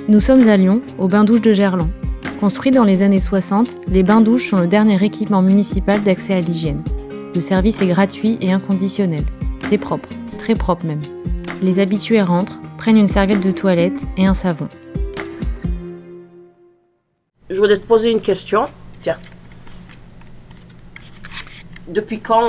Nous sommes à Lyon, aux bains-douches de Gerland. Construits dans les années 60, les bains-douches sont le dernier équipement municipal d'accès à l'hygiène. Le service est gratuit et inconditionnel. C'est propre, très propre même. Les habitués rentrent, prennent une serviette de toilette et un savon. Je voudrais te poser une question. Tiens. Depuis quand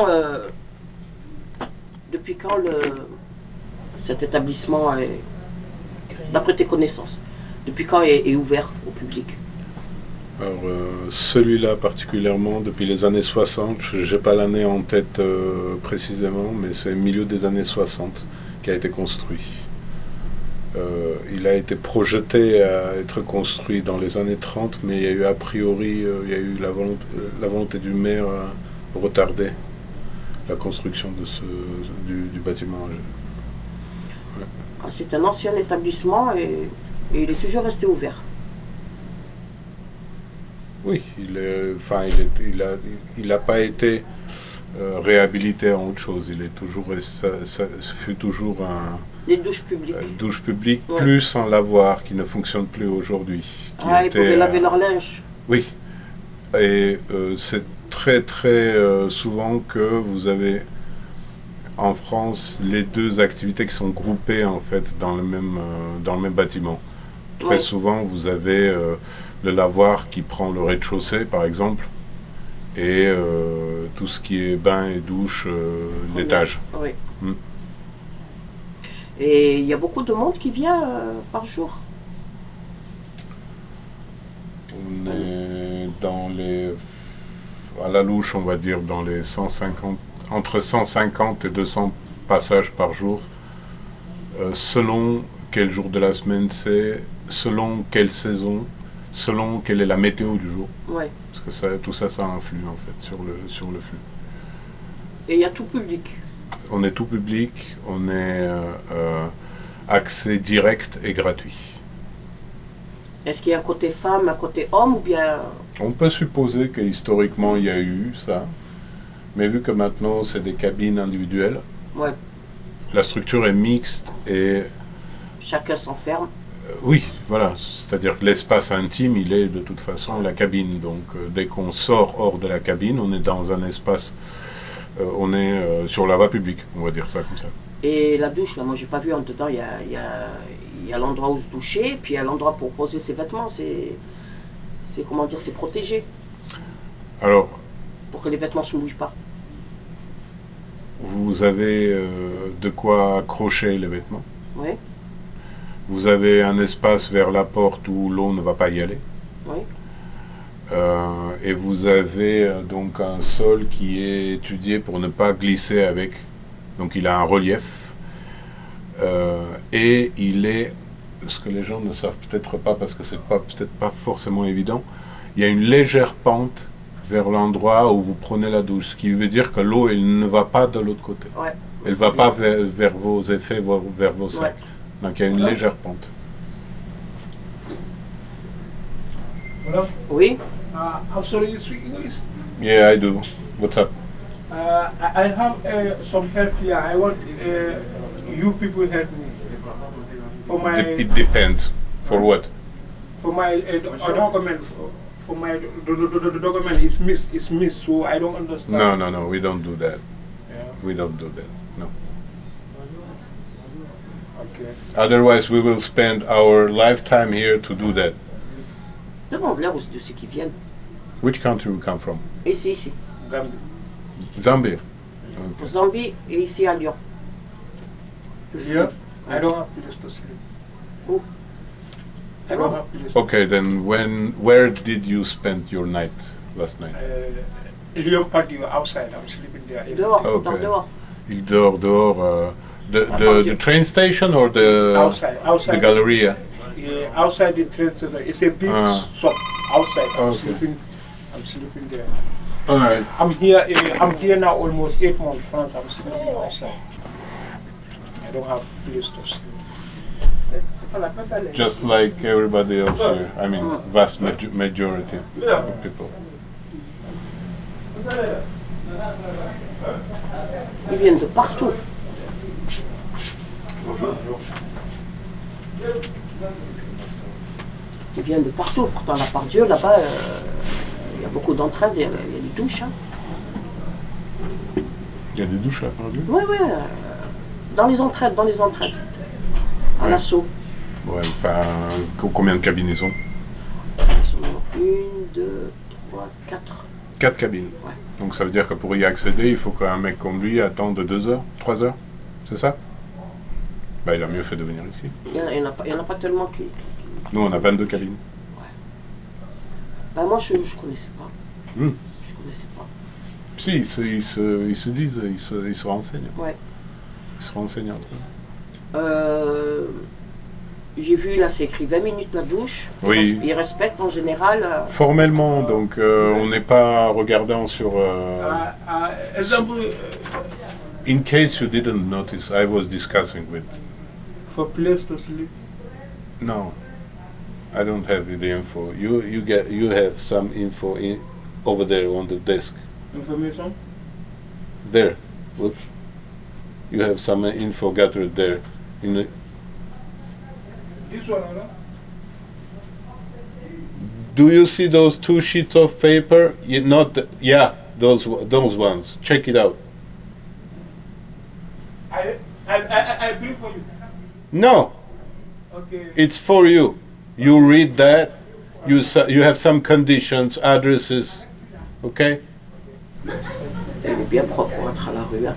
cet établissement est, d'après tes connaissances, depuis quand est ouvert au public? Alors, celui-là particulièrement, depuis les années 60, je n'ai pas l'année en tête précisément, mais c'est le milieu des années 60 qui a été construit. Il a été projeté à être construit dans les années 30, mais il y a eu a priori la volonté du maire à retarder la construction du bâtiment. Ouais. C'est un ancien établissement et il est toujours resté ouvert. Oui, il n'a pas été réhabilité en autre chose. Il est toujours, ça fut toujours les douches publiques. Douche publique, ouais. Plus sans lavoir, qui ne fonctionne plus aujourd'hui. Ils pouvaient laver leur linge. Oui, et c'est très très souvent que vous avez en France les deux activités qui sont groupées en fait dans le même bâtiment. Très souvent vous avez le lavoir qui prend le rez-de-chaussée par exemple et tout ce qui est bain et douche l'étage. Oui. Et il y a beaucoup de monde qui vient par jour. On est à la louche, on va dire, dans les 150, entre 150 et 200 passages par jour, selon quel jour de la semaine c'est, selon quelle saison, selon quelle est la météo du jour. Ouais. Parce que tout ça influe en fait sur le flux. Et il y a tout public. On est tout public, on est accès direct et gratuit. Est-ce qu'il y a un côté femme, un côté homme ou bien... On peut supposer que historiquement il y a eu ça, mais vu que maintenant c'est des cabines individuelles, ouais. La structure est mixte et... Chacun s'enferme. Oui, voilà, c'est-à-dire que l'espace intime, il est de toute façon la cabine. Donc dès qu'on sort hors de la cabine, on est dans un espace, on est sur la voie publique, on va dire ça comme ça. Et la douche, là, moi j'ai pas vu en dedans, il y a l'endroit où se doucher, puis il y a l'endroit pour poser ses vêtements, c'est comment dire, c'est protégé. Alors, pour que les vêtements ne se mouillent pas. Vous avez de quoi accrocher les vêtements. Oui. Vous avez un espace vers la porte où l'eau ne va pas y aller. Oui. Et vous avez donc un sol qui est étudié pour ne pas glisser avec. Donc il a un relief. Et il est, ce que les gens ne savent peut-être pas parce que c'est peut-être pas forcément évident, il y a une légère pente vers l'endroit où vous prenez la douche, ce qui veut dire que l'eau elle ne va pas de l'autre côté. Ouais, elle ne va pas vers vos effets, vers vos sacs. Ouais. Donc il y a une légère pente. Hello? Oui. I'm sorry, you speak English? Yeah, I do. What's up? I have some help here. I want you people help me. For my it depends. For what? For my document. For my the document is missed, so I don't understand. No, we don't do that. Yeah. We don't do that. No. Okay. Otherwise, we will spend our lifetime here to do that. Demande-leur d'où c'est qu'ils viennent. Which country we come from? Ici. Gambia. Zambia. Okay. Zambie et ici à Lyon. Here, I don't have place to sleep. Où? I don't have place to Okay, then where did you spend your night last night? Lyon patio outside. I'm sleeping there. Dehors. Okay. Dehors. Il dort dehors. The train station or the outside the Galleria? Yeah, outside the train station. It's a big shop outside. I'm sleeping there. All right. I'm here now almost 8 months. France. I'm sleeping outside. I don't have place to sleep. Just like everybody else here. I mean, vast majority of people. Ils viennent de partout. Bonjour. viennent de partout. Pourtant, la part Dieu, là-bas, il y a beaucoup d'entraide, il y a des douches. Hein. Il y a des douches là, par Dieu? Oui, oui. Dans les entraides. À Ouais. l'assaut. Ouais, enfin, combien de cabines ils ont? Ils sont 1, 2, 3, 4. 4 cabines. Ouais. Donc ça veut dire que pour y accéder, il faut qu'un mec comme lui attende 2 heures, 3 heures. C'est ça? Bah, il a mieux fait de venir ici. Il n'y en a pas tellement qui... Nous, on a 22 cabines. Ben, moi, je ne connaissais pas. Hmm. Je connaissais pas. Si, ils se disent, ils se renseignent. Ouais. Ils se renseignent entre eux. J'ai vu, là, c'est écrit 20 minutes la douche. Oui. Ils respectent en général. Formellement, donc on n'est pas regardant sur... Example, In case you didn't notice, I was discussing with... for place to sleep. No, I don't have the info. You have some info over there on the desk. Information. There, look. You have some info gathered there. This one, no? Do you see those 2 sheets of paper? Yeah, those ones. Check it out. I bring for you. No, Okay. it's for you. You read that. You have some conditions, addresses. Okay? Il est bien propre pour être à la rue. Hein.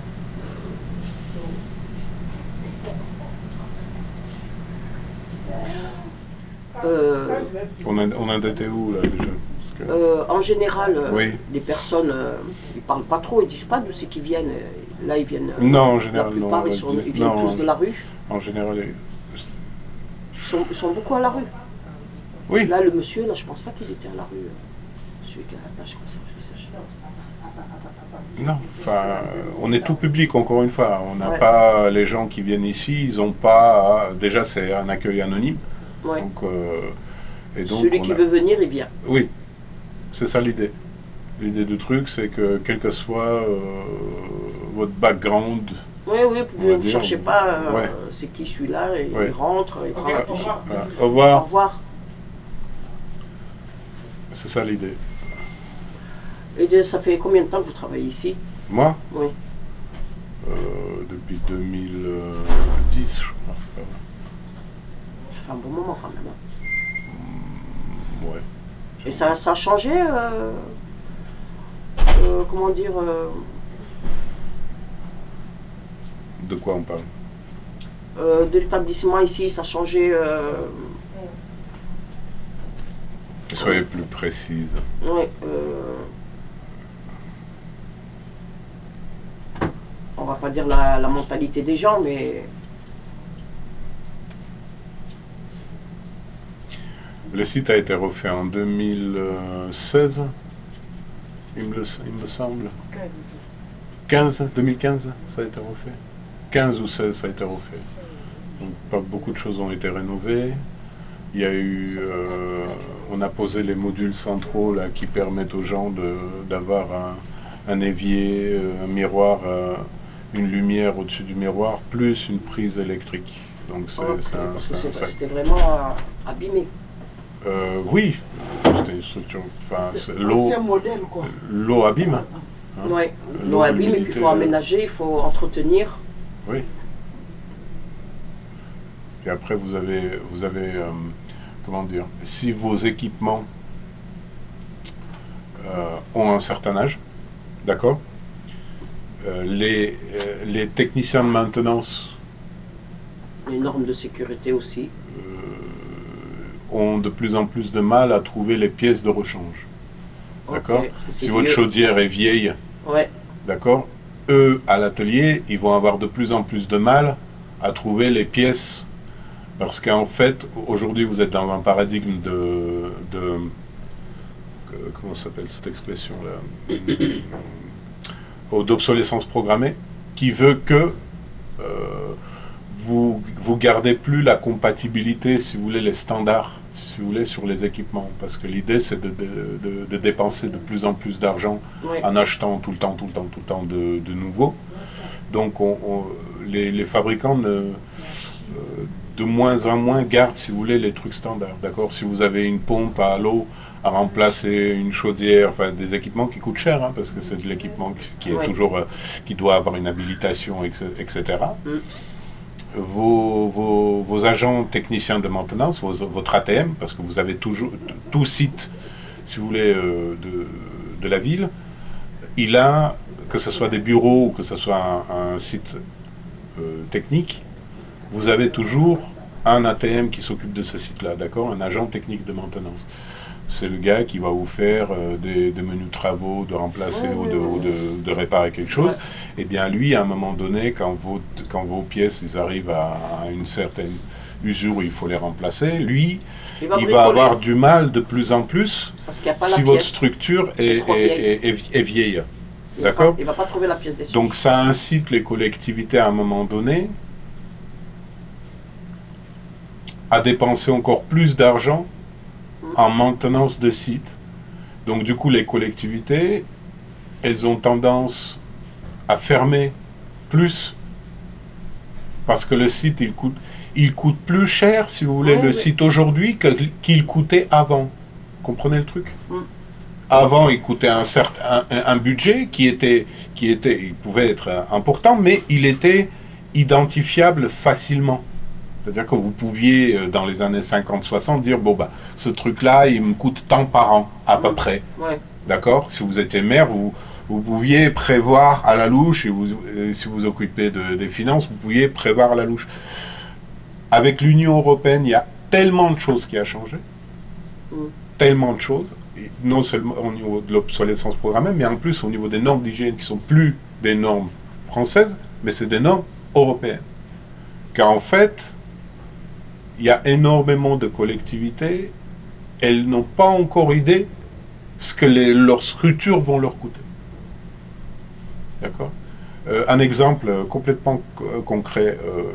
On en était où là déjà? Parce que- En général, Oui. les personnes, ils parlent pas trop, ils disent pas d'où c'est qu'ils viennent. Là, ils viennent. Non, en général, la plupart, non, ils viennent non. tous de la rue. En général, Ils sont beaucoup à la rue. oui. Là, le monsieur, là, je pense pas qu'il était à la rue. Celui qui a la tâche comme ça, je sais. Non, enfin, on est tout public encore une fois. On n'a Ouais. pas les gens qui viennent ici, ils n'ont pas. Déjà, c'est un accueil anonyme. Ouais. Donc, Celui qui veut venir, il vient. Oui, c'est ça l'idée. L'idée du truc, c'est que quel que soit votre background, Oui, On va vous ne dire, cherchez pas ouais. c'est qui celui-là, et Ouais. il rentre, il prend la Ok, touche. voilà. Au Au revoir. revoir. C'est ça l'idée. Et ça fait combien de temps que vous travaillez ici? Moi, Oui. depuis 2010, je crois. Ça fait un bon moment quand même. Hein. Ouais. Et ça a changé, comment dire, De quoi on parle? de l'établissement ici, ça a changé. Soyez plus précise. Ouais, on va pas dire la mentalité des gens, mais Le site a été refait en 2016, il me semble. 2015, ça a été refait. 15 ou 16, ça a été refait. Donc, pas beaucoup de choses ont été rénovées. Il y a eu, on a posé les modules centraux là, qui permettent aux gens d'avoir un évier, un miroir, une lumière au-dessus du miroir, plus une prise électrique. Donc c'était vraiment abîmé. oui, c'était une structure. Enfin, Ancien modèle, quoi. l'eau abîme. Hein. Oui, l'eau abîme, et puis il l'humidité, faut aménager, il faut entretenir. Oui. Puis après, vous avez comment dire, si vos équipements ont un certain âge, d'accord, les techniciens de maintenance Les normes de sécurité aussi. ont de plus en plus de mal à trouver les pièces de rechange. D'accord? Ok, ça, c'est Si votre vieux. chaudière est vieille, Ouais, d'accord, eux, à l'atelier, ils vont avoir de plus en plus de mal à trouver les pièces. Parce qu'en fait, aujourd'hui, vous êtes dans un paradigme comment s'appelle cette expression-là? D'obsolescence programmée, qui veut que vous gardez plus la compatibilité, si vous voulez, les standards, si vous voulez, sur les équipements. Parce que l'idée, c'est de dépenser de plus en plus d'argent ouais. en achetant tout le temps de nouveau. Donc les fabricants de moins en moins gardent, si vous voulez, les trucs standards. D'accord ? Si vous avez une pompe à l'eau à remplacer une chaudière, enfin des équipements qui coûtent cher, hein, parce que c'est de l'équipement qui est toujours, qui doit avoir une habilitation, etc. Vos agents techniciens de maintenance, votre ATM, parce que vous avez toujours tout site, si vous voulez, de la ville, il a, que ce soit des bureaux ou que ce soit un site technique, vous avez toujours un ATM qui s'occupe de ce site-là, d'accord ? Un agent technique de maintenance. C'est le gars qui va vous faire des menus travaux, de remplacer ou de réparer quelque chose. Et bien lui, à un moment donné, quand vos pièces ils arrivent à une certaine usure où il faut les remplacer, lui, il va avoir du mal de plus en plus si votre structure est vieille. D'accord ? Il ne va pas trouver la pièce des Donc ça incite les collectivités à un moment donné à dépenser encore plus d'argent en maintenance de sites. Donc du coup, les collectivités, elles ont tendance à fermer plus parce que le site, il coûte plus cher, si vous voulez, le site aujourd'hui qu'il coûtait avant. Comprenez le truc ? Avant, il coûtait un budget il pouvait être important, mais il était identifiable facilement. C'est-à-dire que vous pouviez, dans les années 50-60, dire, bon, bah, ce truc-là, il me coûte tant par an, à peu près. D'accord ? Si vous étiez maire, vous pouviez prévoir à la louche, et si vous occupez des finances, vous pouviez prévoir à la louche. Avec l'Union européenne, il y a tellement de choses qui ont changé, tellement de choses, et non seulement au niveau de l'obsolescence programmée, mais en plus au niveau des normes d'hygiène qui ne sont plus des normes françaises, mais c'est des normes européennes. Car en fait, il y a énormément de collectivités, elles n'ont pas encore idée ce que leurs structures vont leur coûter. D'accord ? Un exemple complètement concret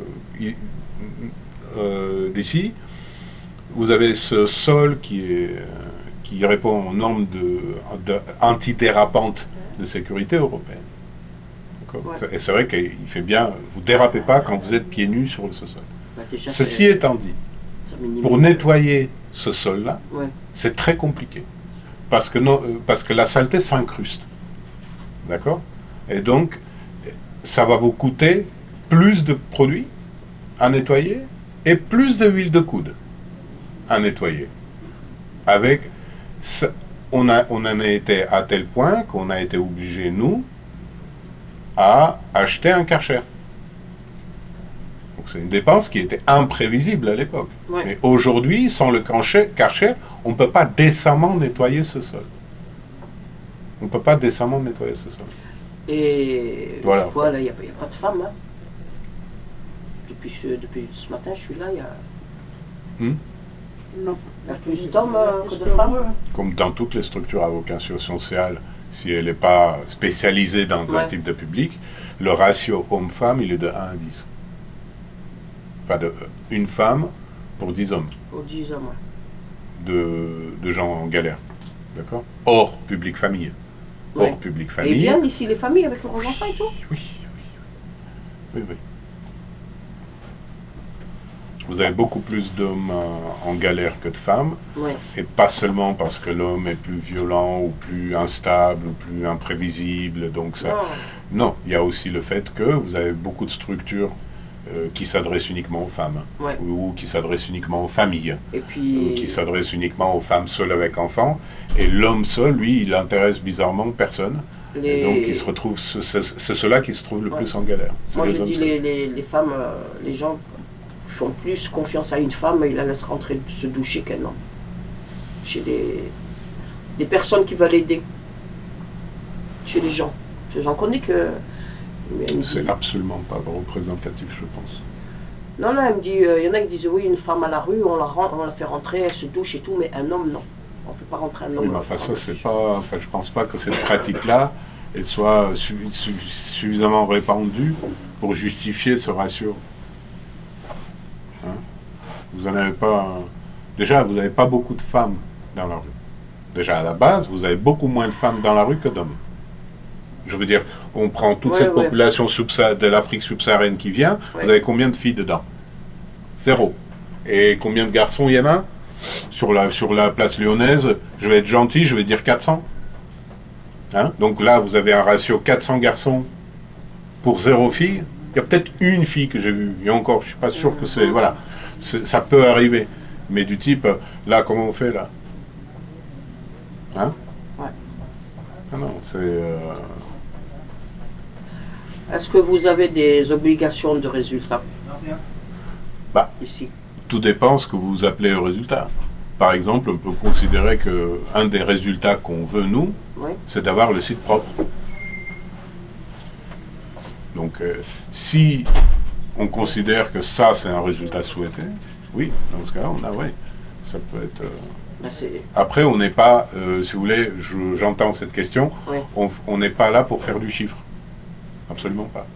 d'ici, vous avez ce sol qui répond aux normes antidérapantes de sécurité européenne. Et c'est vrai qu'il fait bien, vous ne dérapez pas quand vous êtes pieds nus sur ce sol. Ceci étant dit, pour nettoyer ce sol-là, c'est très compliqué. Parce que la saleté s'incruste. D'accord ? Et donc, ça va vous coûter plus de produits à nettoyer et plus de huile de coude à nettoyer. On en a été à tel point qu'on a été obligé, nous, à acheter un Karcher. Donc c'est une dépense qui était imprévisible à l'époque. Mais aujourd'hui, sans le Karcher, on ne peut pas décemment nettoyer ce sol. On ne peut pas décemment nettoyer ce sol. Et voilà. Il n'y a pas de femmes. Hein. Depuis ce matin, je suis là, il y a... Non. Il y a plus d'hommes que de femmes. Comme dans toutes les structures à vocation sociale, si elle n'est pas spécialisée dans un type de public, le ratio homme-femme, il est de 1 à 10. Enfin, une femme pour 10 hommes. Pour 10 hommes, de gens en galère. D'accord ? Hors public famille. Hors public famille. Et ils viennent ici, les familles, avec leurs enfants et tout ? Oui. Vous avez beaucoup plus d'hommes en galère que de femmes, et pas seulement parce que l'homme est plus violent ou plus instable ou plus imprévisible. Donc ça, non, il y a aussi le fait que vous avez beaucoup de structures qui s'adressent uniquement aux femmes, ou qui s'adressent uniquement aux familles, et puis... qui s'adressent uniquement aux femmes seules avec enfants, et l'homme seul, lui, il intéresse bizarrement personne. Et donc il se retrouve, c'est ceux-là qui se trouvent le plus en galère. Moi je dis les femmes, les gens font plus confiance à une femme, ils la laissent rentrer se doucher qu'un homme. Chez des personnes qui veulent aider. Chez les gens. J'en connais que... C'est absolument pas représentatif, je pense. Non, elle me dit, il y en a qui disent, oui, une femme à la rue, on la fait rentrer, elle se douche et tout, mais un homme, non. On ne fait pas rentrer un homme. Oui, mais enfin, ça, c'est pas... Enfin, je pense pas que cette pratique-là, elle soit suffisamment répandue pour justifier ce ratio. Hein? Vous n'en avez pas... Déjà, vous n'avez pas beaucoup de femmes dans la rue. Déjà, à la base, vous avez beaucoup moins de femmes dans la rue que d'hommes. Je veux dire, on prend toute cette population de l'Afrique subsaharienne qui vient, vous avez combien de filles dedans? 0. Et combien de garçons il y en a sur la place lyonnaise? Je vais être gentil, je vais dire 400. Hein? Donc là, vous avez un ratio 400 garçons pour 0 filles. Il y a peut-être une fille que j'ai vue. Et encore, je ne suis pas sûr que c'est... Voilà, ça peut arriver. Mais du type, là, comment on fait, là? Hein? Ouais. Ah non, c'est... Est-ce que vous avez des obligations de résultat Bah, ici? tout dépend ce que vous appelez au résultat. Par exemple, on peut considérer qu'un des résultats qu'on veut, nous, Oui. c'est d'avoir le site propre. Donc, si on considère que ça, c'est un résultat souhaité, oui, dans ce cas-là, oui, ça peut être... Ben, Après, on n'est pas, si vous voulez, j'entends cette question, oui. on n'est pas là pour faire du chiffre. Absolument pas.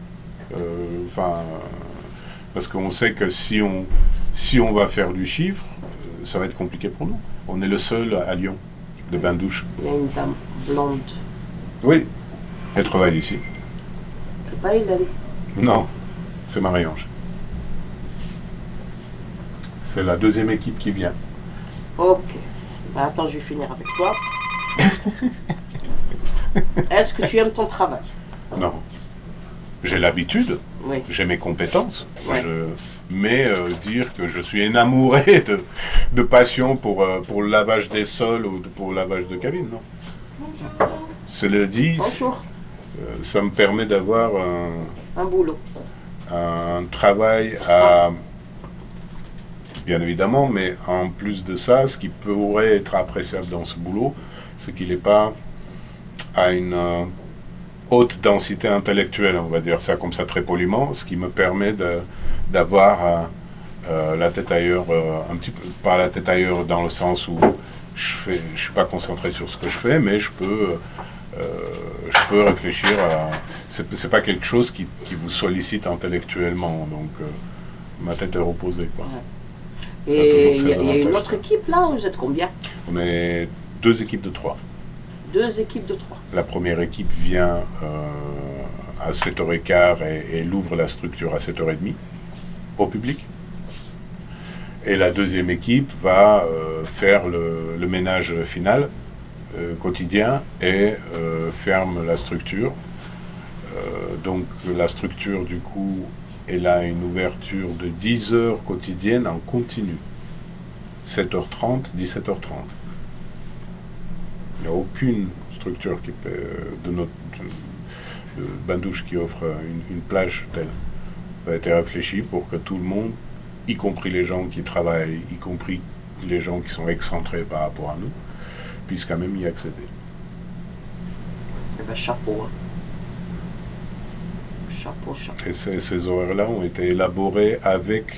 Parce qu'on sait que si on va faire du chiffre, ça va être compliqué pour nous. On est le seul à Lyon, de bain-douche. Il y a une dame blonde. Oui, elle travaille ici. C'est pas Hélène? Non, c'est Marie-Ange. C'est la deuxième équipe qui vient. Ok. Ben, attends, je vais finir avec toi. Est-ce que tu aimes ton travail? Non. J'ai l'habitude, Oui. j'ai mes compétences, Ouais. mais dire que je suis énamouré de passion pour le lavage des sols ou pour le lavage de cabine, non. Cela dit, Bonjour. ça me permet d'avoir Un boulot. un travail bien évidemment, mais en plus de ça, ce qui pourrait être appréciable dans ce boulot, c'est qu'il n'est pas à une haute densité intellectuelle, on va dire ça comme ça très poliment, ce qui me permet d'avoir la tête ailleurs, un petit peu, pas la tête ailleurs dans le sens où je suis pas concentré sur ce que je fais, mais je peux réfléchir à... C'est pas quelque chose qui vous sollicite intellectuellement, donc ma tête est reposée, quoi. Ouais. Et il y a une avantages, autre ça. équipe là, vous êtes combien? On est 2 équipes de 3. 2 équipes de 3. La première équipe vient à 7h15 et elle ouvre la structure à 7h30 au public. Et la deuxième équipe va faire le ménage final quotidien et ferme la structure. Donc la structure du coup, elle a une ouverture de 10 heures quotidiennes en continu. 7h30, 17h30. Il n'y a aucune structure de bain-douche qui offre une plage telle. Ça a été réfléchi pour que tout le monde, y compris les gens qui travaillent, y compris les gens qui sont excentrés par rapport à nous, puissent quand même y accéder. Eh ben, chapeau. Hein. Chapeau. Et ces horaires-là ont été élaborés avec...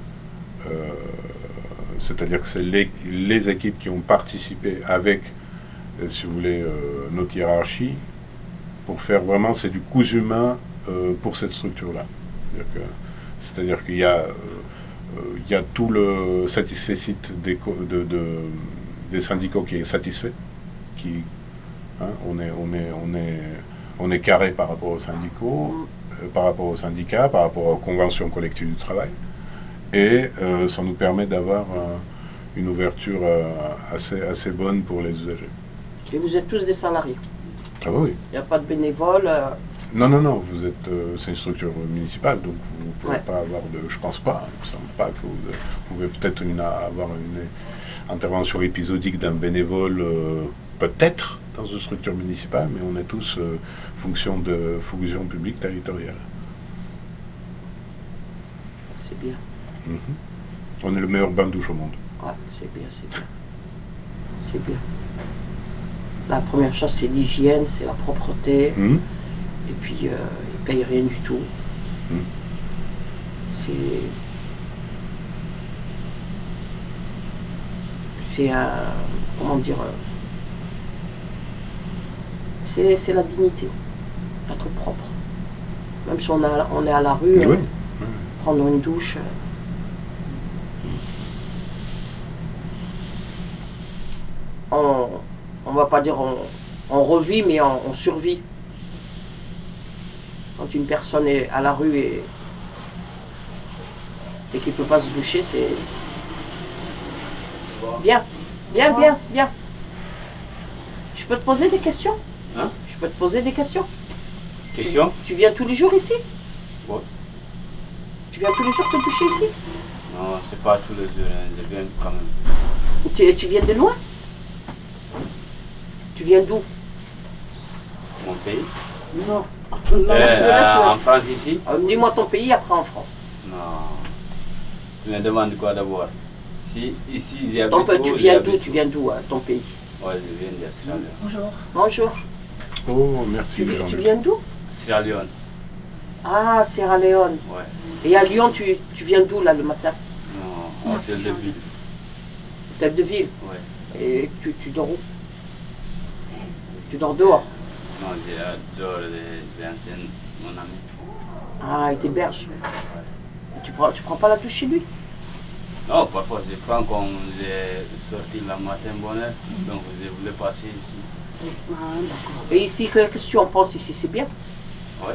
c'est-à-dire que c'est les équipes qui ont participé avec, si vous voulez, notre hiérarchie, pour faire vraiment, c'est du cousu humain pour cette structure-là. C'est-à-dire qu'il y a tout le satisfait des syndicats qui est satisfait, on est carré par rapport aux syndicaux, par rapport aux syndicats, par rapport aux conventions collectives du travail, et ça nous permet d'avoir une ouverture assez bonne pour les usagers. Et vous êtes tous des salariés? Ah oui. Il n'y a pas de bénévoles? Non, vous êtes, c'est une structure municipale, donc vous ne pouvez Ouais. pas avoir je pense pas, il ne me semble pas que vous pouvez peut-être avoir une intervention épisodique d'un bénévole, peut-être dans une structure municipale, mais on est tous fonction de fonction publique territoriale. C'est bien. On est le meilleur bain-douche au monde. Ouais, c'est bien. C'est bien. La première chose, c'est l'hygiène, c'est la propreté. Et puis, ils ne payent rien du tout. C'est un... Comment dire... C'est la dignité. Être propre. Même si on est à la rue, Oui. prendre une douche... on va pas dire on revit, mais on survit. Quand une personne est à la rue et et qu'il ne peut pas se doucher, c'est... Viens, viens, viens, viens. Je peux te poser des questions? Hein? Je peux te poser des questions? Question? Tu viens tous les jours ici? Ouais. Tu viens tous les jours te doucher ici? Non, c'est pas tous les jours, hein, je viens quand même. Tu viens de loin? Tu viens d'où? Mon pays? Non. En France ici? Dis-moi ton pays, après en France. Non. Tu me demandes quoi d'abord? Si ici j'habite Donc, tu viens d'où? Tu viens d'où, ton pays? Ouais, je viens de Sierra Leone. Bonjour. Bonjour. Oh, merci. Tu viens d'où? Sierra Leone. Ah, Sierra Leone. Ouais. Et à Lyon, tu viens d'où là le matin? Non, hôtel de ville. Hôtel de ville? Ouais. Et tu dors où? Tu dors dehors? Non, je dors des anciens, mon ami. Ah, il t'héberge. Ouais. Tu prends pas la douche chez lui? Non, parfois je prends quand j'ai sorti le matin bonne heure, donc je voulais passer ici. Ah, d'accord. Et ici, qu'est-ce que tu en penses ici? C'est bien? Ouais.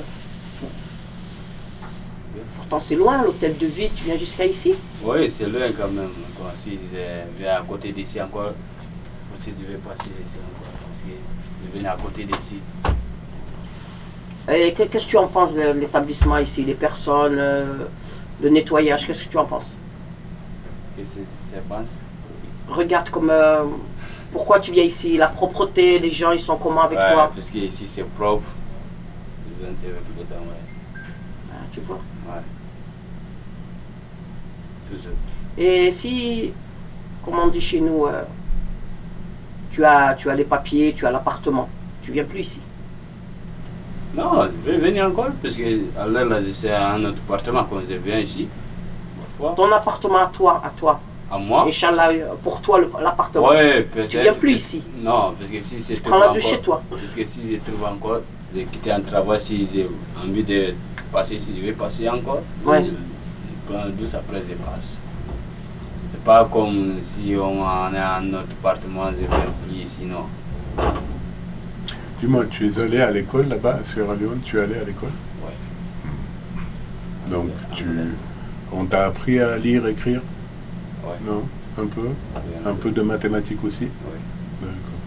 Pourtant, c'est loin, l'hôtel de ville, tu viens jusqu'à ici? Oui, c'est loin quand même. Quoi. Si je viens à côté d'ici encore, aussi je vais passer ici encore. Parce que je viens à côté d'ici. Et qu'est-ce que tu en penses de l'établissement ici, les personnes, le nettoyage, qu'est-ce que tu en penses? Qu'est-ce que je pense? Regarde comme... pourquoi tu viens ici? La propreté, les gens, ils sont comment avec toi? Parce que ici c'est propre. Les gens avec les gens, ouais. Ah, tu vois? Ouais. Toujours. Et si, comme on dit chez nous, tu as les papiers, tu as l'appartement, tu viens plus ici? Non, je vais venir encore, parce que alors là, c'est un autre appartement quand je viens ici. Parfois. Ton appartement à toi. À moi? Inch'Allah, pour toi, l'appartement. Ouais, peut-être. Tu viens plus ici? Non, parce que si c'est Prends la douche chez toi. Parce que si je trouve encore de quitter un travail, si j'ai envie de passer, si je vais passer encore, ouais. Je prends la douche, après je passe. C'est pas comme si on est à un autre appartement, je viens plus ici, non. Dis-moi, tu es allé à l'école là-bas, à Sierra Leone, tu es allé à l'école? Ouais. Donc, on t'a appris à lire, écrire? Ouais. Non? Un peu? Un peu de mathématiques aussi? Oui. D'accord.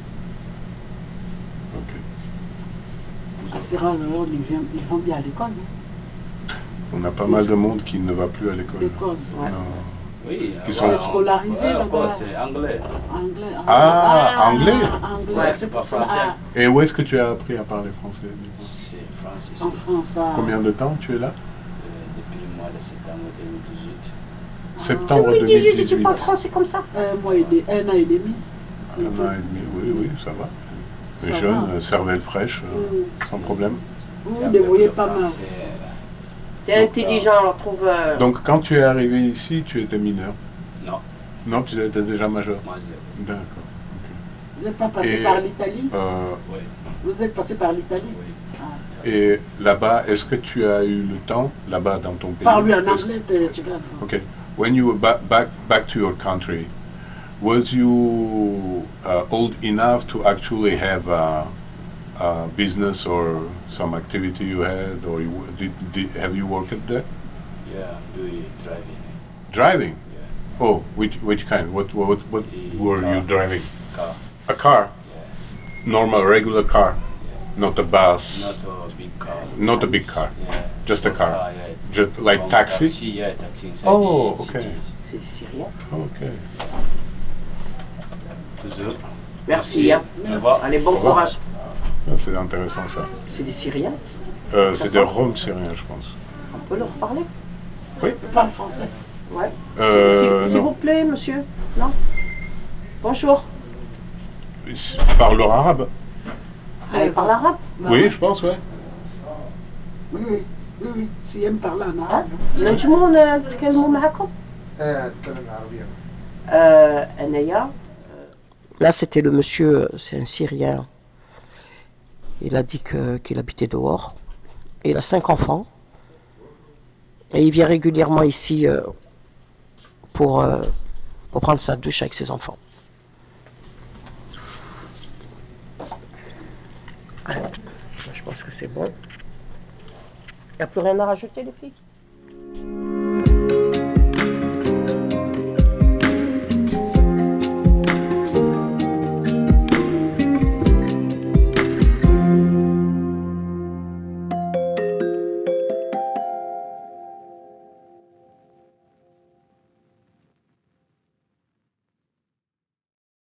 Ok. À Sierra Leone, ils vont bien à l'école, non? On a pas mal de monde qui ne va plus à l'école. L'école, ouais. Oui, Qui sont scolarisés là-bas. C'est anglais. Anglais. Ah, anglais? Anglais, Ouais, c'est pas pour ça. français. Et où est-ce que tu as appris à parler français? C'est français. En France, ça. Combien de temps tu es là? Depuis le mois de septembre 2018. Septembre 2018, et tu 2018. parles français comme ça? Un an et demi. Un an et demi, oui, ça va. Ça Jeune, va. cervelle fraîche, sans problème. Vous vous débrouillez pas mal. T'es intelligent, on trouve... Donc quand tu es arrivé ici, tu étais mineur? Non, Non, tu étais déjà majeur? moi je... D'accord. Vous n'êtes pas passé Et, par l'Italie? Oui, Vous êtes passé par l'Italie? oui. Ah. Et là-bas, est-ce que tu as eu le temps, là-bas dans ton pays? Parle-lui en est-ce- anglais, tu gagnes. Okay. When you were back to your country, was you old enough to actually have a business or some activity you had, or have you worked there? Yeah, I'm doing driving. Driving? Yeah. Oh, which kind? What were you driving? Car. A car? Yeah. Normal, regular car, not a bus, Not a big car. not a big car, Yeah. just a car, Yeah. just like From taxi. Yeah, taxi inside Oh, the okay. cities. C'est syrien. Okay. Toujours. Merci, hein. Au revoir. Allez, bon Au revoir. courage. Ah, c'est intéressant ça. C'est des Syriens. C'est des Roms syriens, je pense. On peut leur parler? Parle français. Ouais. S'il non. vous plaît, monsieur. Non? Bonjour. Ils parlent arabe? Elle parle arabe? Bah, Oui, je pense, ouais. Oui. Si elle parle en arabe. نجموا نتكلموا معكم؟ اتكلم عربية. أنايا. Là, c'était le monsieur, c'est un Syrien. Il a dit qu'il habitait dehors. Et il a 5 enfants. Et il vient régulièrement ici pour prendre sa douche avec ses enfants. Alors, je pense que c'est bon. Il n'y a plus rien à rajouter, les filles?